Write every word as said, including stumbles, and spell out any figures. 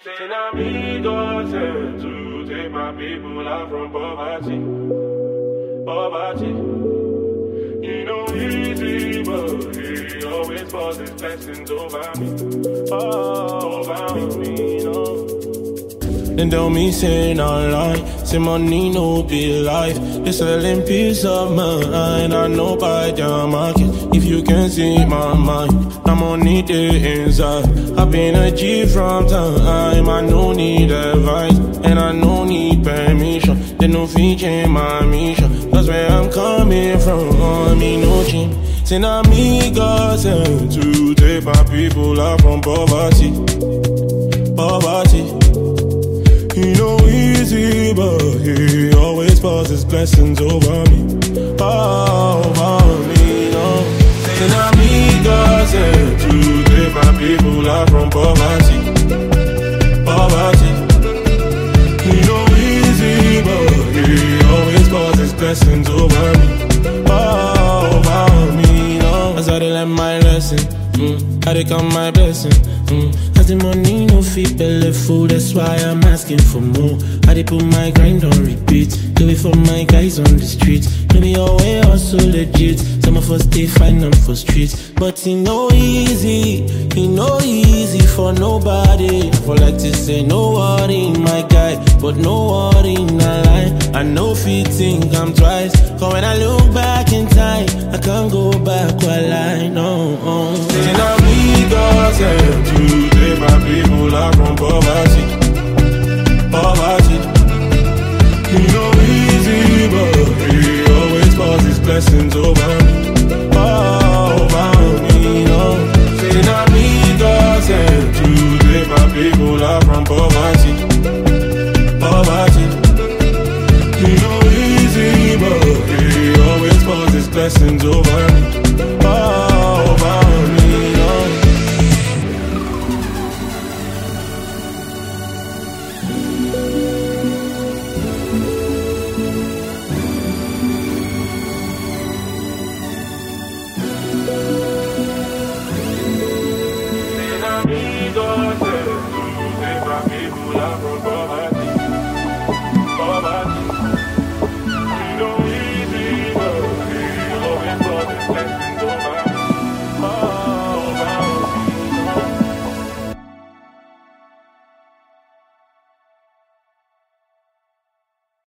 Ten amigos and to take my people out from poverty, poverty. You know easy, but he always pours his blessings over me, oh, over me, no. Then tell me say not lie, say money no be life. They selling peace of mind, I know by their market. If you can see my mind, I'm on it inside. I've been a G from time, I no need advice, and I no need permission. They no feature my mission, that's where I'm coming from, me no change. Say na me God sent to take my people out from poverty, poverty. He know easy, but he always pours his blessings over me, oh, over me, no. Say na me God sent to take my people out from poverty, poverty. He know easy, but he always pours his blessings over me, oh, over me, no. As I learn my lesson, mm, I become my blessing, mm. As the money no fit belly full, that's why I'm asking for more. I dey put my grind on repeat, do it for my guys on the streets. Maybe your way also legit, some of us they find them for streets. But he no easy, he no easy for nobody. For like to say no worry my guy, but no worry not lie. I know if you think I'm twice, cause when I look back in time, I can't go back while I know. Say na me God sent you, take my people out from poverty.